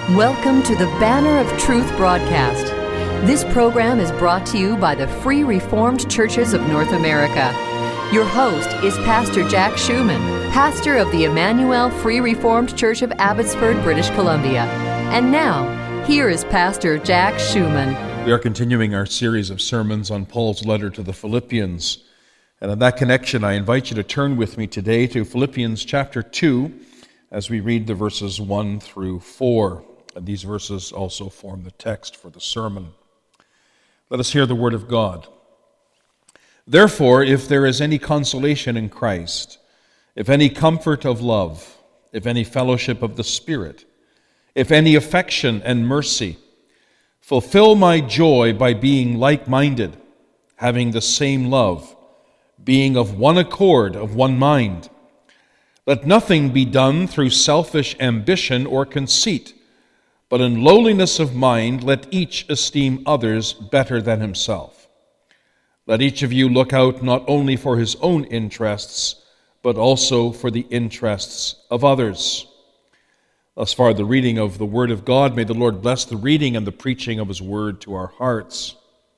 Welcome to the Banner of Truth broadcast. This program is brought to you by the Free Reformed Churches of North America. Your host is Pastor Jack Schumann, pastor of the Emmanuel Free Reformed Church of Abbotsford, British Columbia. And now, here is Pastor Jack Schumann. We are continuing our series of sermons on Paul's letter to the Philippians. And in that connection, I invite you to turn with me today to Philippians chapter 2 as we read the verses 1 through 4. And these verses also form the text for the sermon. Let us hear the word of God. Therefore, if there is any consolation in Christ, if any comfort of love, if any fellowship of the Spirit, if any affection and mercy, fulfill my joy by being like-minded, having the same love, being of one accord, of one mind. Let nothing be done through selfish ambition or conceit, but in lowliness of mind let each esteem others better than himself. Let each of you look out not only for his own interests, but also for the interests of others. Thus far, the reading of the Word of God. May the Lord bless the reading and the preaching of His Word to our hearts.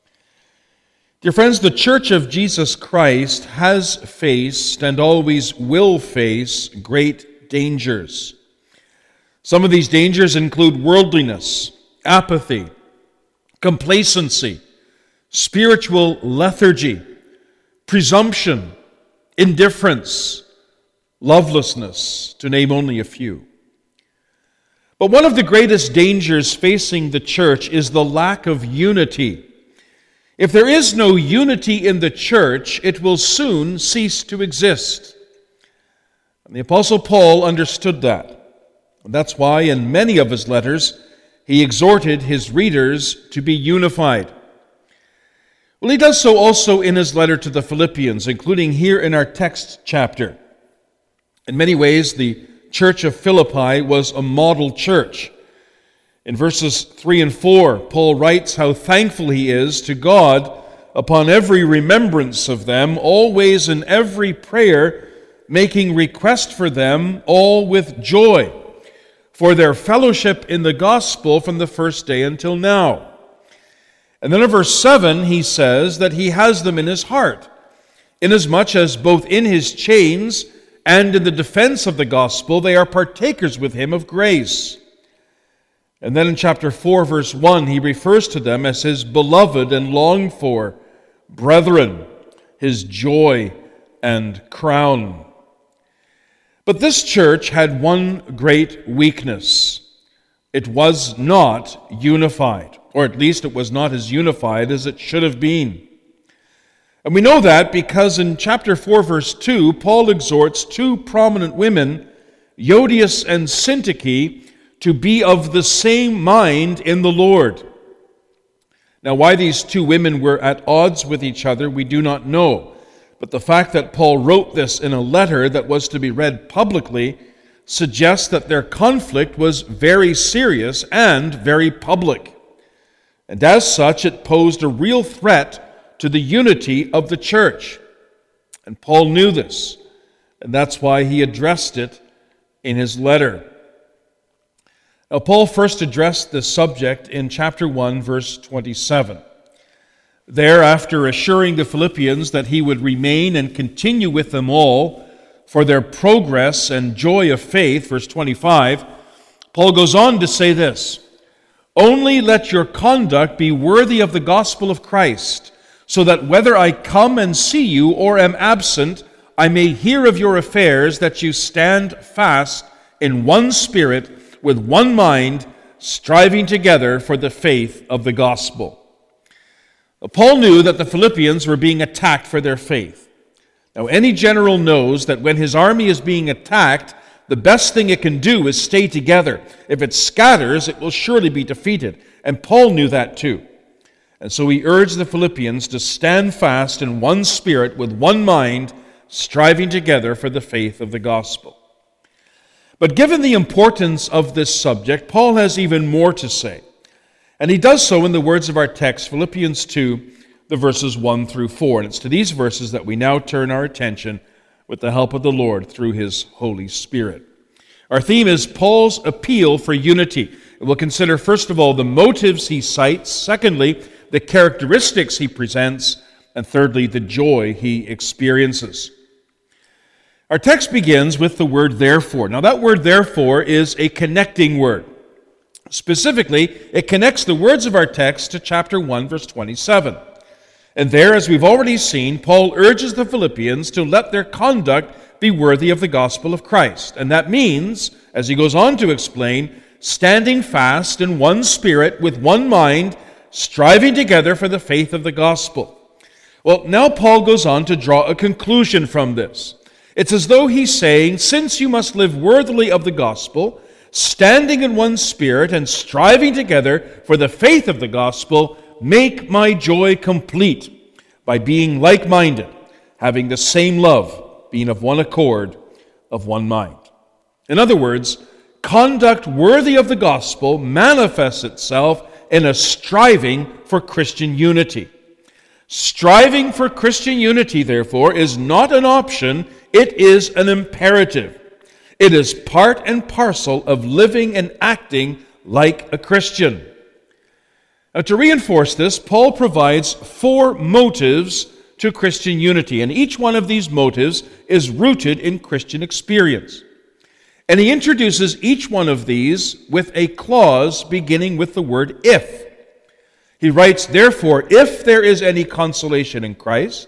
Dear friends, the Church of Jesus Christ has faced and always will face great dangers. Some of these dangers include worldliness, apathy, complacency, spiritual lethargy, presumption, indifference, lovelessness, to name only a few. But one of the greatest dangers facing the church is the lack of unity. If there is no unity in the church, it will soon cease to exist. And the Apostle Paul understood that. And that's why in many of his letters, he exhorted his readers to be unified. Well, he does so also in his letter to the Philippians, including here in our text chapter. In many ways, the church of Philippi was a model church. In verses 3 and 4, Paul writes how thankful he is to God upon every remembrance of them, always in every prayer, making request for them all with joy, for their fellowship in the gospel from the first day until now. And then in verse 7, he says that he has them in his heart, inasmuch as both in his chains and in the defense of the gospel, they are partakers with him of grace. And then in chapter 4, verse 1, he refers to them as his beloved and longed for brethren, his joy and crown. But this church had one great weakness. It was not unified, or at least it was not as unified as it should have been. And we know that because in chapter 4, verse 2, Paul exhorts two prominent women, Euodias and Syntyche, to be of the same mind in the Lord. Now, why these two women were at odds with each other, we do not know. But the fact that Paul wrote this in a letter that was to be read publicly suggests that their conflict was very serious and very public. And as such, it posed a real threat to the unity of the church. And Paul knew this, and that's why he addressed it in his letter. Now, Paul first addressed this subject in chapter 1, verse 27. There, after assuring the Philippians that he would remain and continue with them all for their progress and joy of faith, verse 25, Paul goes on to say this: "Only let your conduct be worthy of the gospel of Christ, so that whether I come and see you or am absent, I may hear of your affairs, that you stand fast in one spirit, with one mind, striving together for the faith of the gospel." Paul knew that the Philippians were being attacked for their faith. Now, any general knows that when his army is being attacked, the best thing it can do is stay together. If it scatters, it will surely be defeated. And Paul knew that too. And so he urged the Philippians to stand fast in one spirit, with one mind, striving together for the faith of the gospel. But given the importance of this subject, Paul has even more to say. And he does so in the words of our text, Philippians 2, the verses 1 through 4. And it's to these verses that we now turn our attention with the help of the Lord through His Holy Spirit. Our theme is Paul's appeal for unity. We'll consider, first of all, the motives he cites, secondly, the characteristics he presents, and thirdly, the joy he experiences. Our text begins with the word therefore. Now, that word therefore is a connecting word. Specifically, it connects the words of our text to chapter 1, verse 27. And there, as we've already seen, Paul urges the Philippians to let their conduct be worthy of the gospel of Christ. And that means, as he goes on to explain, standing fast in one spirit, with one mind, striving together for the faith of the gospel. Well, now Paul goes on to draw a conclusion from this. It's as though he's saying, since you must live worthily of the gospel, standing in one spirit and striving together for the faith of the gospel, make my joy complete by being like-minded, having the same love, being of one accord, of one mind. In other words, conduct worthy of the gospel manifests itself in a striving for Christian unity. Striving for Christian unity, therefore, is not an option, it is an imperative. It is part and parcel of living and acting like a Christian. Now, to reinforce this, Paul provides 4 motives to Christian unity, and each one of these motives is rooted in Christian experience. And he introduces each one of these with a clause beginning with the word if. He writes, therefore, if there is any consolation in Christ,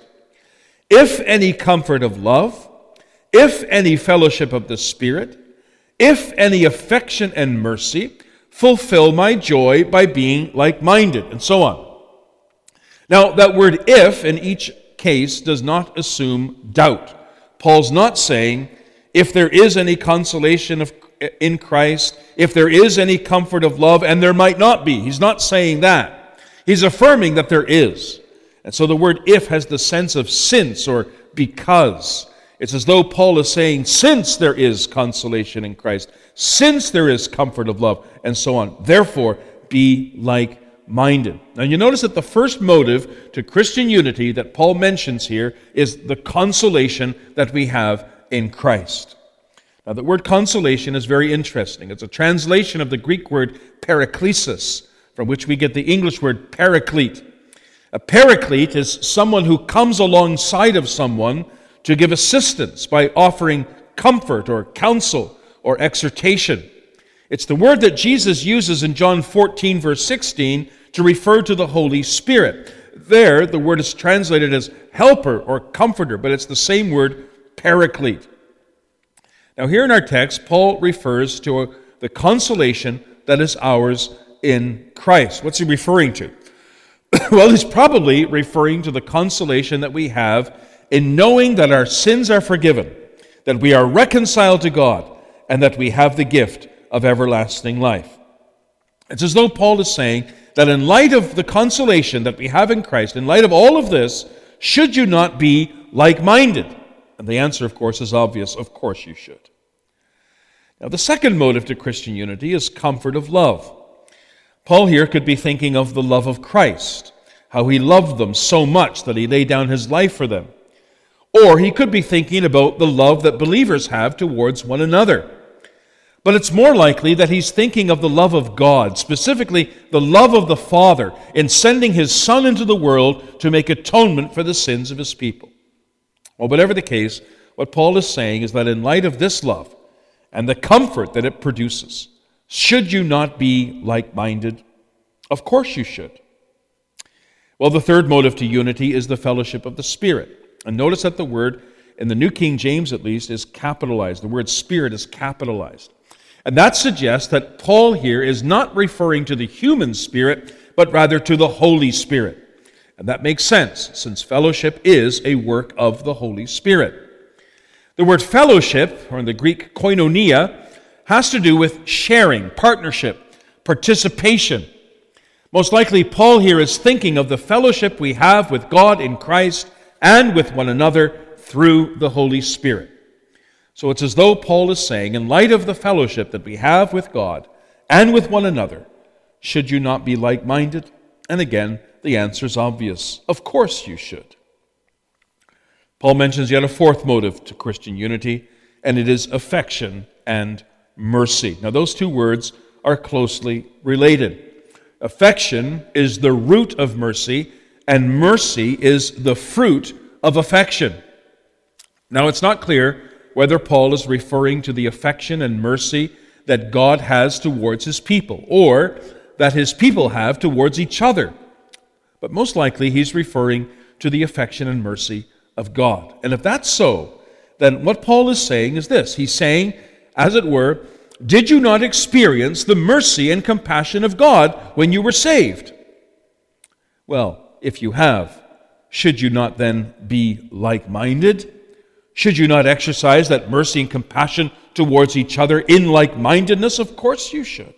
if any comfort of love, if any fellowship of the Spirit, if any affection and mercy, fulfill my joy by being like-minded, and so on. Now, that word if in each case does not assume doubt. Paul's not saying, if there is any consolation in Christ, if there is any comfort of love, and there might not be. He's not saying that. He's affirming that there is. And so the word if has the sense of since or because. It's as though Paul is saying, since there is consolation in Christ, since there is comfort of love, and so on, therefore be like-minded. Now you notice that the first motive to Christian unity that Paul mentions here is the consolation that we have in Christ. Now the word consolation is very interesting. It's a translation of the Greek word paraklesis, from which we get the English word paraclete. A paraclete is someone who comes alongside of someone to give assistance by offering comfort or counsel or exhortation. It's the word that Jesus uses in John 14, verse 16, to refer to the Holy Spirit. There, the word is translated as helper or comforter, but it's the same word, paraclete. Now here in our text, Paul refers to the consolation that is ours in Christ. What's he referring to? Well, he's probably referring to the consolation that we have in knowing that our sins are forgiven, that we are reconciled to God, and that we have the gift of everlasting life. It's as though Paul is saying that in light of the consolation that we have in Christ, in light of all of this, should you not be like-minded? And the answer, of course, is obvious. Of course you should. Now, the second motive to Christian unity is comfort of love. Paul here could be thinking of the love of Christ, how he loved them so much that he laid down his life for them. Or he could be thinking about the love that believers have towards one another. But it's more likely that he's thinking of the love of God, specifically the love of the Father in sending his Son into the world to make atonement for the sins of his people. Well, whatever the case, what Paul is saying is that in light of this love and the comfort that it produces, should you not be like-minded? Of course you should. Well, the third motive to unity is the fellowship of the Spirit. And notice that the word, in the New King James at least, is capitalized. The word Spirit is capitalized. And that suggests that Paul here is not referring to the human spirit, but rather to the Holy Spirit. And that makes sense, since fellowship is a work of the Holy Spirit. The word fellowship, or in the Greek koinonia, has to do with sharing, partnership, participation. Most likely, Paul here is thinking of the fellowship we have with God in Christ and with one another through the Holy Spirit. So it's as though Paul is saying, in light of the fellowship that we have with God and with one another, should you not be like-minded? And again, the answer is obvious. Of course you should. Paul mentions yet a fourth motive to Christian unity, and it is affection and mercy. Now, those two words are closely related. Affection is the root of mercy, and mercy is the fruit of affection. Now, it's not clear whether Paul is referring to the affection and mercy that God has towards his people, or that his people have towards each other. But most likely he's referring to the affection and mercy of God. And if that's so, then what Paul is saying is this. He's saying, as it were, did you not experience the mercy and compassion of God when you were saved? Well, if you have, should you not then be like-minded? Should you not exercise that mercy and compassion towards each other in like-mindedness? Of course you should.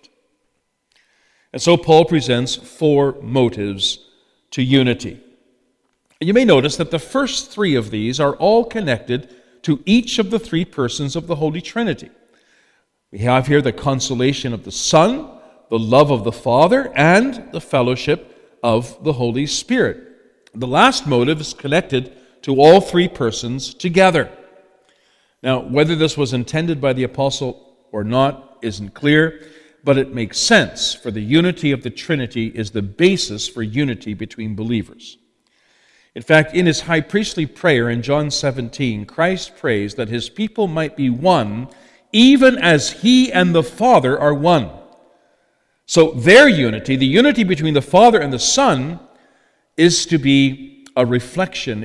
And so Paul presents 4 motives to unity. You may notice that the first 3 of these are all connected to each of the 3 persons of the Holy Trinity. We have here the consolation of the Son, the love of the Father, and the fellowship of the Holy Spirit. The last motive is connected to all 3 persons together. Now, whether this was intended by the apostle or not isn't clear, but it makes sense, for the unity of the Trinity is the basis for unity between believers. In fact, in his high priestly prayer in John 17, Christ prays that his people might be one, even as he and the Father are one. So their unity, the unity between the Father and the Son, is to be reflected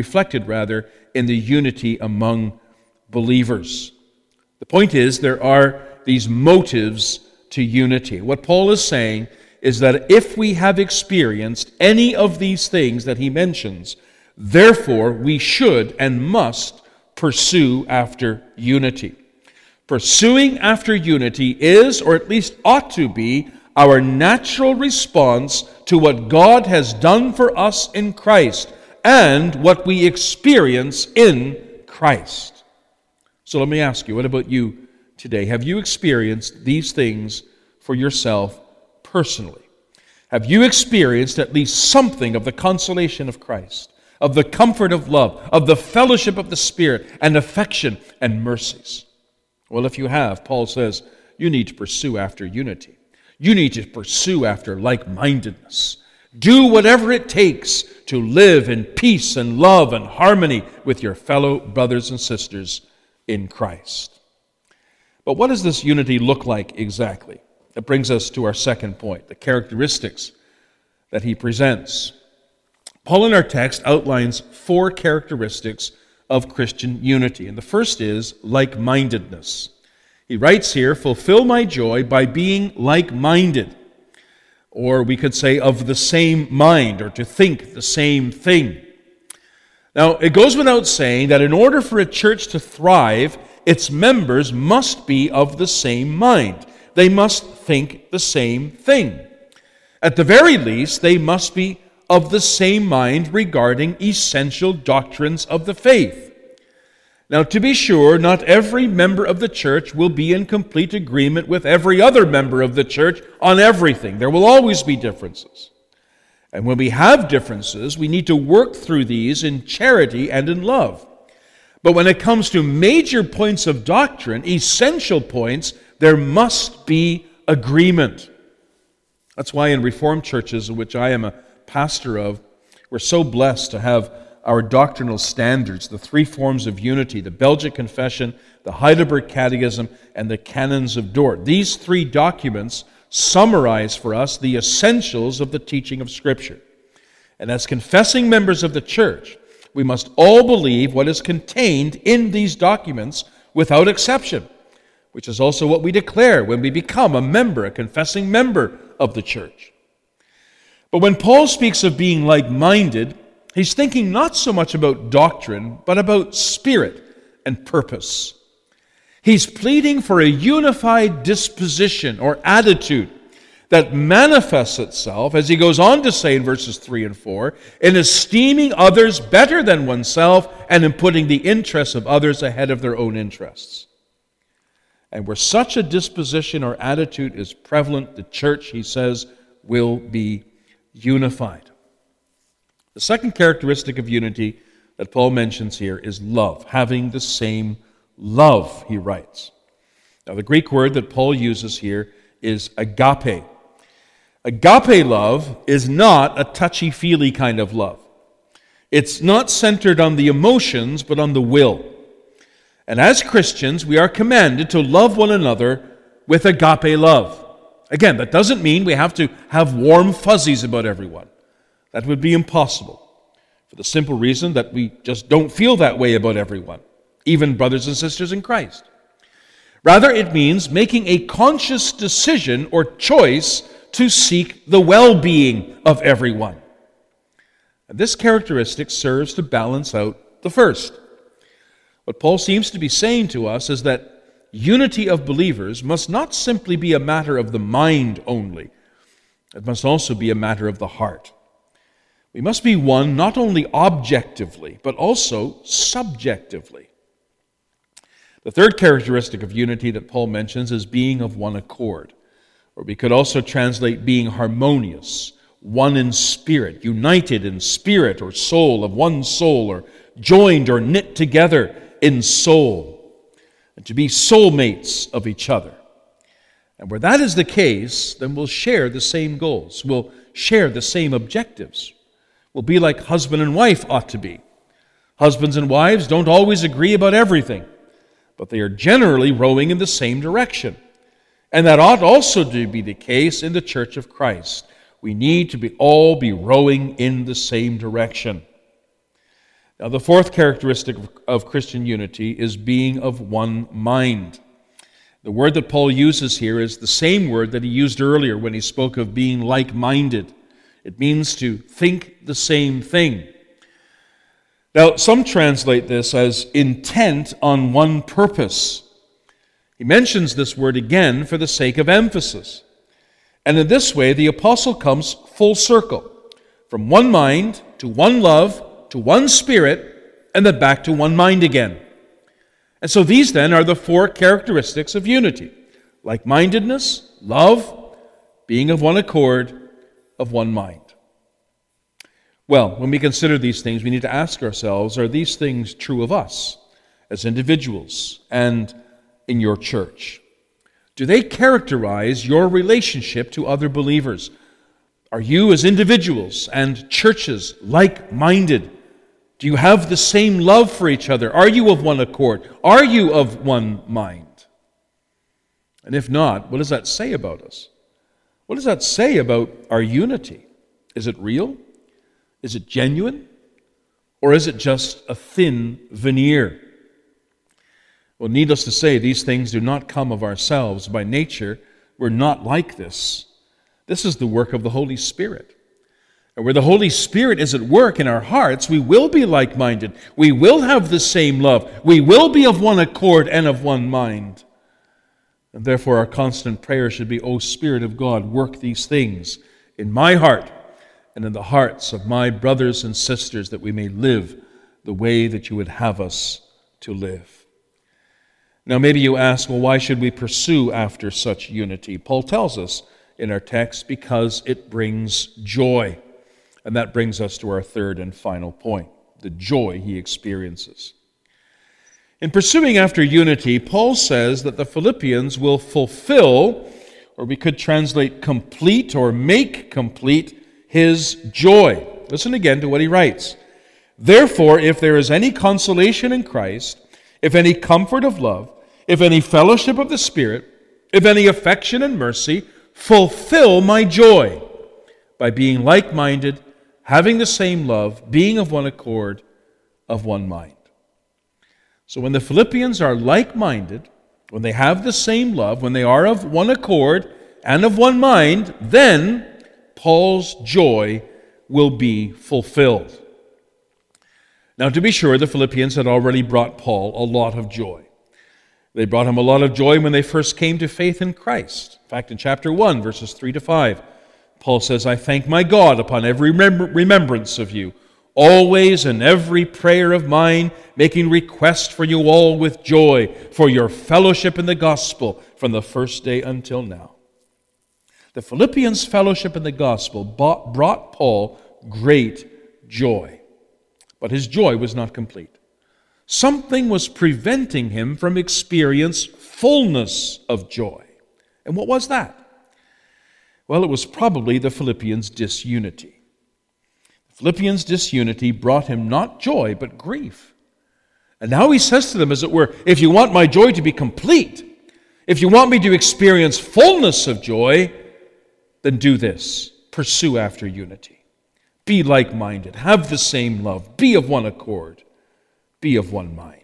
in the unity among believers. The point is, there are these motives to unity. What Paul is saying is that if we have experienced any of these things that he mentions, therefore we should and must pursue after unity. Pursuing after unity is, or at least ought to be, our natural response to what God has done for us in Christ and what we experience in Christ. So let me ask you, what about you today? Have you experienced these things for yourself personally? Have you experienced at least something of the consolation of Christ, of the comfort of love, of the fellowship of the Spirit, and affection and mercies? Well, if you have, Paul says, you need to pursue after unity. You need to pursue after like-mindedness. Do whatever it takes to live in peace and love and harmony with your fellow brothers and sisters in Christ. But what does this unity look like exactly? That brings us to our second point, the characteristics that he presents. Paul in our text outlines 4 characteristics of Christian unity. And the first is like-mindedness. He writes here, fulfill my joy by being like-minded. Or we could say of the same mind, or to think the same thing. Now, it goes without saying that in order for a church to thrive, its members must be of the same mind. They must think the same thing. At the very least, they must be of the same mind regarding essential doctrines of the faith. Now, to be sure, not every member of the church will be in complete agreement with every other member of the church on everything. There will always be differences. And when we have differences, we need to work through these in charity and in love. But when it comes to major points of doctrine, essential points, there must be agreement. That's why in Reformed churches, in which I am a pastor of, we're so blessed to have our doctrinal standards, the 3 forms of unity, the Belgic Confession, the Heidelberg Catechism, and the Canons of Dort. These 3 documents summarize for us the essentials of the teaching of Scripture. And as confessing members of the church, we must all believe what is contained in these documents without exception, which is also what we declare when we become a confessing member of the church. But when Paul speaks of being like-minded, he's thinking not so much about doctrine, but about spirit and purpose. He's pleading for a unified disposition or attitude that manifests itself, as he goes on to say in verses 3 and 4, in esteeming others better than oneself and in putting the interests of others ahead of their own interests. And where such a disposition or attitude is prevalent, the church, he says, will be unified. The second characteristic of unity that Paul mentions here is love, having the same love, he writes. Now, the Greek word that Paul uses here is agape. Agape love is not a touchy-feely kind of love. It's not centered on the emotions, but on the will. And as Christians, we are commanded to love one another with agape love. Again, that doesn't mean we have to have warm fuzzies about everyone. That would be impossible, for the simple reason that we just don't feel that way about everyone, even brothers and sisters in Christ. Rather, it means making a conscious decision or choice to seek the well-being of everyone. And this characteristic serves to balance out the first. What Paul seems to be saying to us is that unity of believers must not simply be a matter of the mind only. It must also be a matter of the heart. We must be one not only objectively, but also subjectively. The third characteristic of unity that Paul mentions is being of one accord, or we could also translate being harmonious, one in spirit, united in spirit or soul, of one soul, or joined or knit together in soul, and to be soulmates of each other. And where that is the case, then we'll share the same goals. We'll share the same objectives. We'll be like husband and wife ought to be. Husbands and wives don't always agree about everything, but they are generally rowing in the same direction. And that ought also to be the case in the Church of Christ. We need to all be rowing in the same direction. Now, the fourth characteristic of Christian unity is being of one mind. The word that Paul uses here is the same word that he used earlier when he spoke of being like-minded. It means to think the same thing. Now, some translate this as intent on one purpose. He mentions this word again for the sake of emphasis. And in this way, the apostle comes full circle, from one mind to one love to one spirit, and then back to one mind again. And so these then are the four characteristics of unity: like-mindedness, love, being of one accord, of one mind. Well, when we consider these things, we need to ask ourselves, are these things true of us as individuals and in your church? Do they characterize your relationship to other believers? Are you as individuals and churches like-minded? Do you have the same love for each other? Are you of one accord? Are you of one mind? And if not, what does that say about us? What does that say about our unity? Is it real? Is it genuine? Or is it just a thin veneer? Well, needless to say, these things do not come of ourselves. By nature, we're not like this. This is the work of the Holy Spirit. And where the Holy Spirit is at work in our hearts, we will be like-minded. We will have the same love. We will be of one accord and of one mind. And therefore, our constant prayer should be, O Spirit of God, work these things in my heart and in the hearts of my brothers and sisters, that we may live the way that you would have us to live. Now, maybe you ask, well, why should we pursue after such unity? Paul tells us in our text, because it brings joy. And that brings us to our third and final point, the joy he experiences. In pursuing after unity, Paul says that the Philippians will fulfill, or we could translate complete or make complete, his joy. Listen again to what he writes. Therefore, if there is any consolation in Christ, if any comfort of love, if any fellowship of the Spirit, if any affection and mercy, fulfill my joy by being like-minded, having the same love, being of one accord, of one mind. So when the Philippians are like-minded, when they have the same love, when they are of one accord and of one mind, then Paul's joy will be fulfilled. Now, to be sure, the Philippians had already brought Paul a lot of joy. They brought him a lot of joy when they first came to faith in Christ. In fact, in chapter 1, verses 3 to 5, Paul says, I thank my God upon every remembrance of you, always in every prayer of mine, making request for you all with joy, for your fellowship in the gospel from the first day until now. The Philippians' fellowship in the gospel brought Paul great joy. But his joy was not complete. Something was preventing him from experience fullness of joy. And what was that? Well, it was probably the Philippians' disunity. The Philippians' disunity brought him not joy, but grief. And now he says to them, as it were, if you want my joy to be complete, if you want me to experience fullness of joy, then do this. Pursue after unity. Be like-minded. Have the same love. Be of one accord. Be of one mind.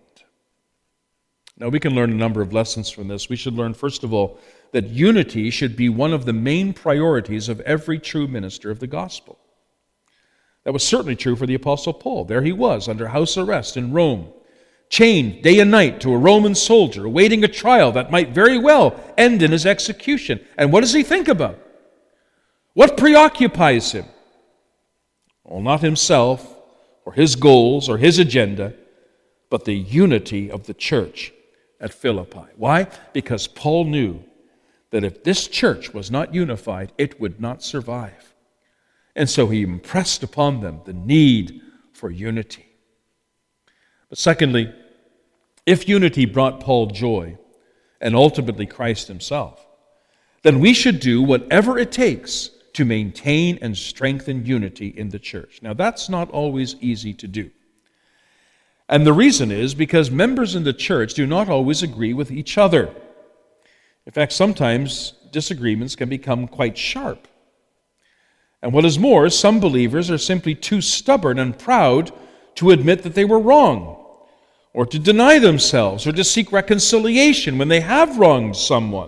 Now, we can learn a number of lessons from this. We should learn, first of all, that unity should be one of the main priorities of every true minister of the gospel. That was certainly true for the Apostle Paul. There he was, under house arrest in Rome, chained day and night to a Roman soldier, awaiting a trial that might very well end in his execution. And what does he think about? What preoccupies him? Well, not himself, or his goals, or his agenda, but the unity of the church at Philippi. Why? Because Paul knew that if this church was not unified, it would not survive. And so he impressed upon them the need for unity. But secondly, if unity brought Paul joy, and ultimately Christ himself, then we should do whatever it takes to maintain and strengthen unity in the church. Now, that's not always easy to do. And the reason is because members in the church do not always agree with each other. In fact, sometimes disagreements can become quite sharp. And what is more, some believers are simply too stubborn and proud to admit that they were wrong, or to deny themselves, or to seek reconciliation when they have wronged someone.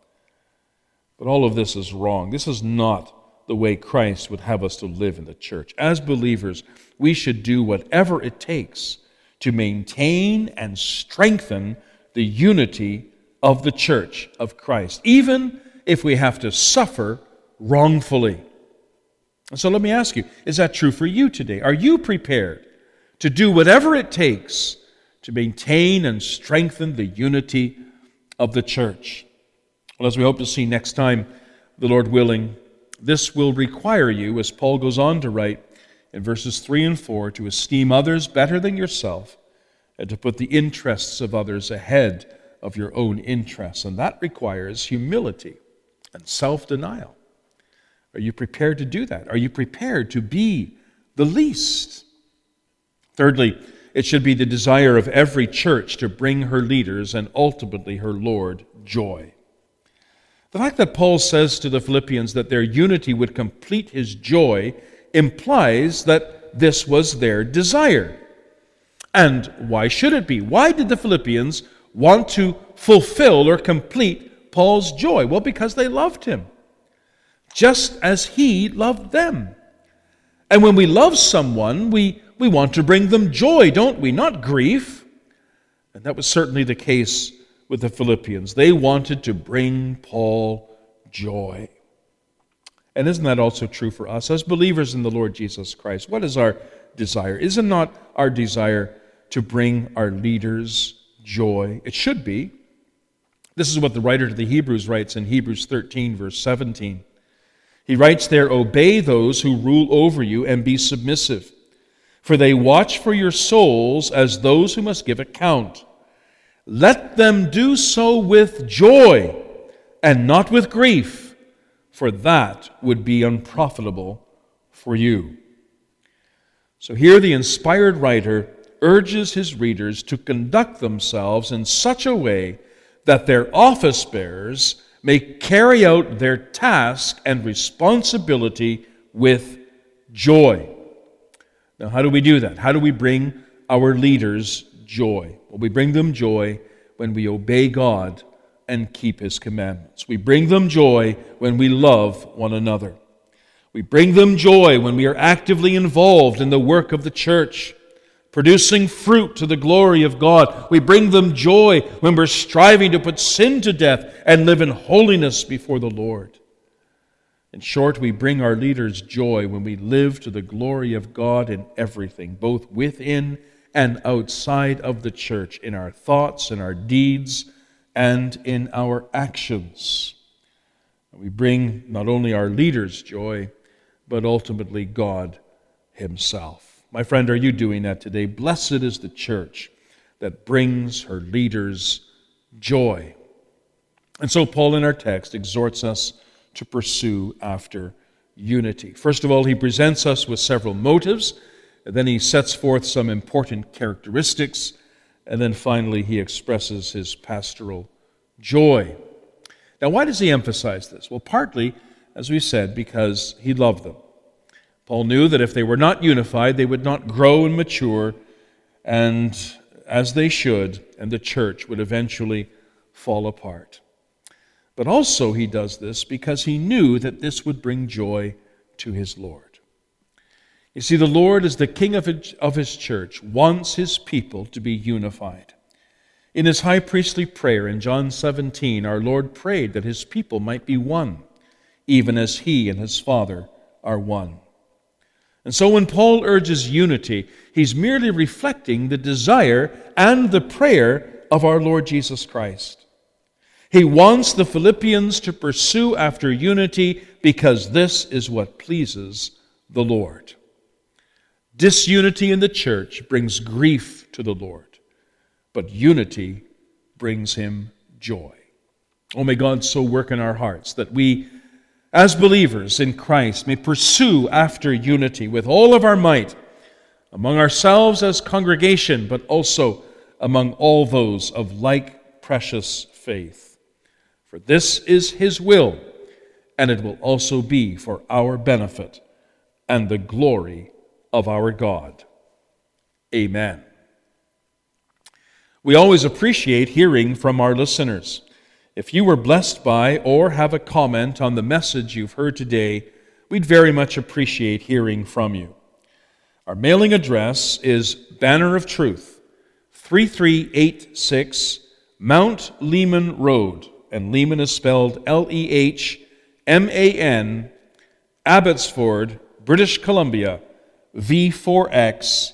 But all of this is wrong. This is not the way Christ would have us to live in the church. As believers, we should do whatever it takes to maintain and strengthen the unity of the church of Christ, even if we have to suffer wrongfully. And so let me ask you, is that true for you today? Are you prepared to do whatever it takes to maintain and strengthen the unity of the church? Well, as we hope to see next time, the Lord willing, this will require you, as Paul goes on to write in verses 3 and 4, to esteem others better than yourself and to put the interests of others ahead of your own interests. And that requires humility and self-denial. Are you prepared to do that? Are you prepared to be the least? Thirdly, it should be the desire of every church to bring her leaders and ultimately her Lord joy. The fact that Paul says to the Philippians that their unity would complete his joy implies that this was their desire. And why should it be? Why did the Philippians want to fulfill or complete Paul's joy? Well, because they loved him, just as he loved them. And when we love someone, we want to bring them joy, don't we? Not grief. And that was certainly the case with the Philippians. They wanted to bring Paul joy. And isn't that also true for us as believers in the Lord Jesus Christ? What is our desire? Is it not our desire to bring our leaders joy? It should be. This is what the writer to the Hebrews writes in Hebrews 13, verse 17. He writes there, "Obey those who rule over you and be submissive, for they watch for your souls as those who must give account. Let them do so with joy and not with grief, for that would be unprofitable for you." So here the inspired writer urges his readers to conduct themselves in such a way that their office bearers may carry out their task and responsibility with joy. Now, how do we do that? How do we bring our leaders joy? Well, we bring them joy when we obey God and keep His commandments. We bring them joy when we love one another. We bring them joy when we are actively involved in the work of the church, producing fruit to the glory of God. We bring them joy when we're striving to put sin to death and live in holiness before the Lord. In short, we bring our leaders joy when we live to the glory of God in everything, both within and outside of the church, in our thoughts, in our deeds, and in our actions. We bring not only our leaders joy, but ultimately God Himself. My friend, are you doing that today? Blessed is the church that brings her leaders joy. And so Paul in our text exhorts us to pursue after unity. First of all, he presents us with several motives, and then he sets forth some important characteristics, and then finally he expresses his pastoral joy. Now, why does he emphasize this? Well, partly, as we said, because he loved them. Paul knew that if they were not unified, they would not grow and mature, and as they should, and the church would eventually fall apart. But also he does this because he knew that this would bring joy to his Lord. You see, the Lord, as the King of his church, wants his people to be unified. In his high priestly prayer in John 17, our Lord prayed that his people might be one, even as he and his Father are one. And so when Paul urges unity, he's merely reflecting the desire and the prayer of our Lord Jesus Christ. He wants the Philippians to pursue after unity because this is what pleases the Lord. Disunity in the church brings grief to the Lord, but unity brings him joy. Oh, may God so work in our hearts that we, as believers in Christ, may pursue after unity with all of our might, among ourselves as congregation, but also among all those of like precious faith. For this is his will, and it will also be for our benefit and the glory of our God. Amen. We always appreciate hearing from our listeners. If you were blessed by or have a comment on the message you've heard today, we'd very much appreciate hearing from you. Our mailing address is Banner of Truth, 3386 Mount Lehman Road, and Lehman is spelled Lehman, Abbotsford, British Columbia, V4X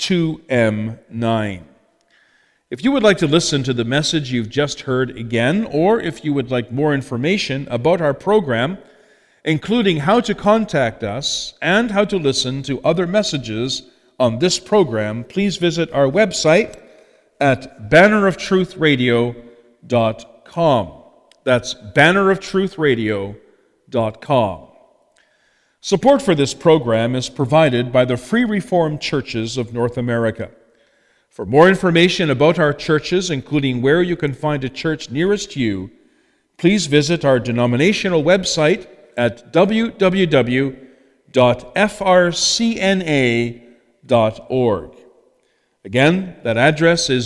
2M9. If you would like to listen to the message you've just heard again, or if you would like more information about our program, including how to contact us and how to listen to other messages on this program, please visit our website at banneroftruthradio.com. That's banneroftruthradio.com. Support for this program is provided by the Free Reformed Churches of North America. For more information about our churches, including where you can find a church nearest you, please visit our denominational website at www.frcna.org. Again, that address is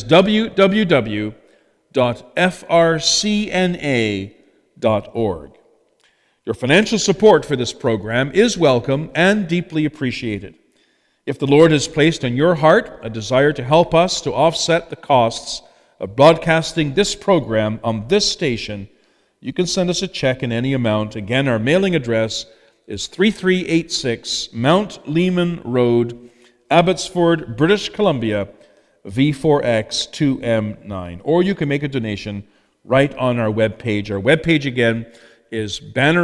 www.frcna.org. Your financial support for this program is welcome and deeply appreciated. If the Lord has placed on your heart a desire to help us to offset the costs of broadcasting this program on this station, you can send us a check in any amount. Again, our mailing address is 3386 Mount Lehman Road, Abbotsford, British Columbia, V4X 2M9. Or you can make a donation right on our webpage. Our webpage again is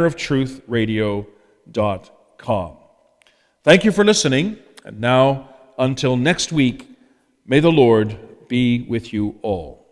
banneroftruthradio.com. Thank you for listening. And now, until next week, may the Lord be with you all.